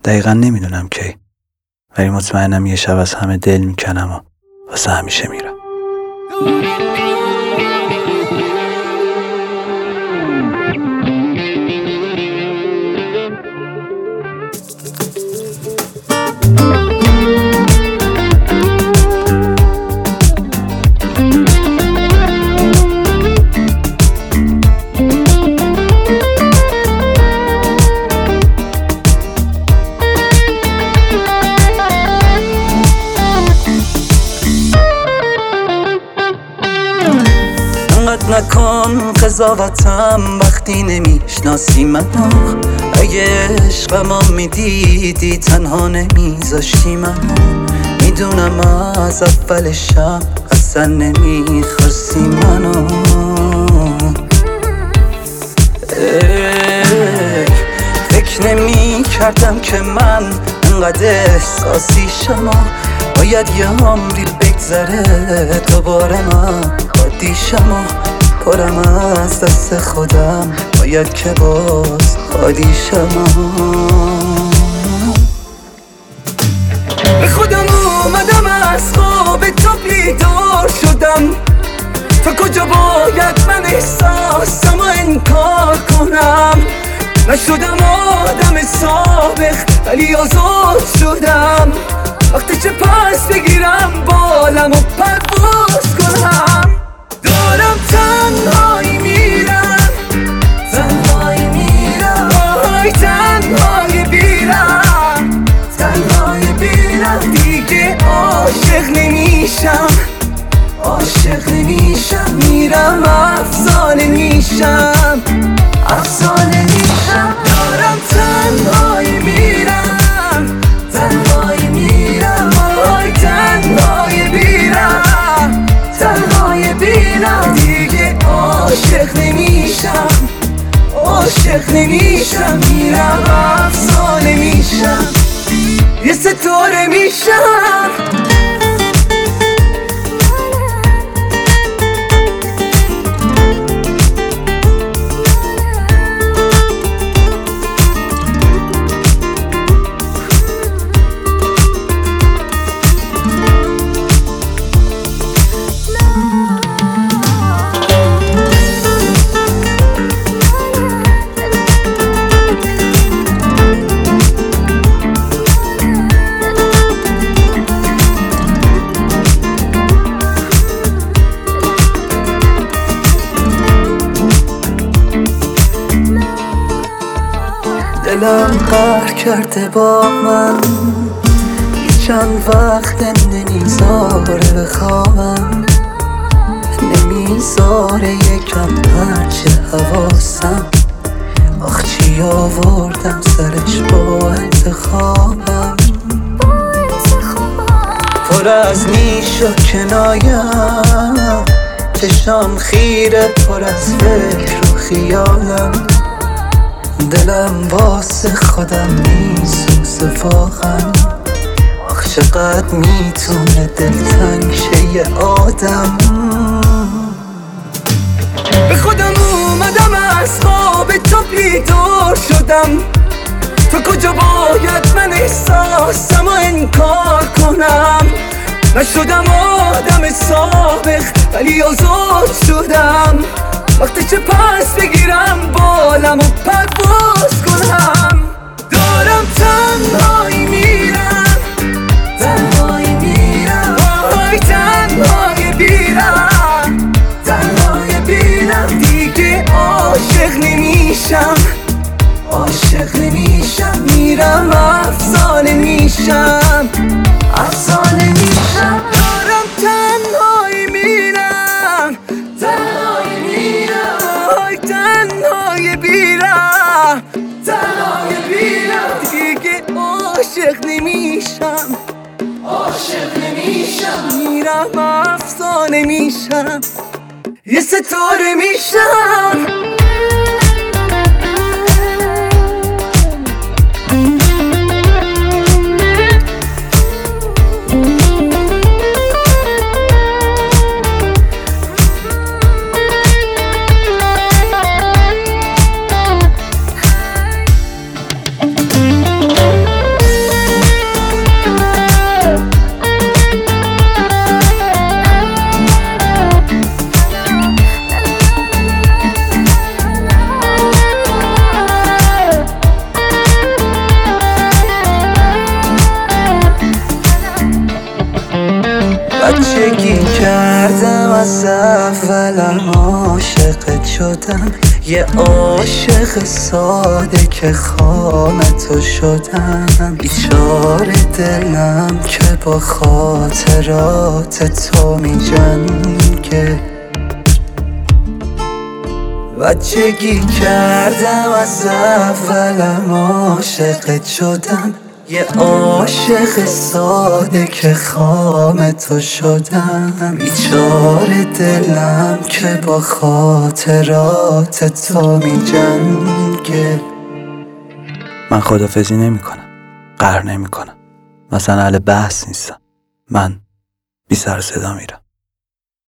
دقیقا نمیدونم کی، ولی مطمئنم یه شب از همه دل میکنم و واسه همیشه میرم. نکن قضاوتم وقتی نمیشناسی منو. اگه عشقمو میدیدی تنها نمیذاشتی منو. میدونم از اول شب اصلا نمیخواستی منو. فکر نمی کردم که من انقدر احساسی شما. باید یه عمری بگذره دوباره من عادیشم و پرم از دست خودم. باید که باز خالیشم. به خودم اومدم از خواب تو بیدار شدم. تا کجا باید من احساسم و انکار کنم؟ نشدم آدم سابق ولی آزاد شدم. وقتی چه پس بگیرم بالم و پرواز کنم. دارم تنهایی میرم، تنهایی میرم، آهای تنهایی بیرم، تنهایی بیرم. دیگه عاشق نمیشم، عاشق نمیشم. میرم افسانه میشم، افسانه میشم. دارم تنهایی میرم، تنهایی میرم، آهای تنهایی بیرم، تنهایی بیرم. دیگه عاشق نمیشم، عاشق نمیشم. میرم افسانه میشم، یه ستاره میشم. دلم قهر کرده با من، چند وقت نمیذاره بخوابم، نمیذاره یکم پرچه حواسم. آخ چی آوردم سرش با انتخابم. پر از نیش و کنایم، چشام خیره پر از فکر و خیالم. دلم واسه خودم میسوزه واقعا. آخ چقدر میتونه دلتنگ شه یه آدم. به خودم اومدم از خواب تو بیدار شدم. تا کجا باید من احساسم و انکار کنم؟ نشدم آدم سابق ولی آزاد شدم. وقتی چه پس بگیرم بالم و پرواز کنم. دارم تنهایی میرم، تنهایی میرم، آهای تنهایی بیرم، تنهایی بیرم. دیگه عاشق نمیشم، عاشق نمیشم. میرم افسانه میشم، افسانه میشم. دارم تنهایی میرم، تنهایی میرم، آهای تنهایی بیرم، تنهایی بیرم. دیگه عاشق نمیشم، عاشق نمیشم. میرم افسانه میشم، یه ستاره میشم. بچگی کردم از اولم عاشقت شدم، یه عاشق ساده که خام تو شدم. بیچاره دلم که با خاطرات تو می جنگه. بچگی کردم از اولم عاشقت شدم، یه عاشق ساده که خام تو شدم. بیچاره دلم که با خاطرات تو می جنگه. من خدافزی نمی کنم، قهر نمی کنم، مثلا اهل بحث نیستم. من بی سر صدا میرم.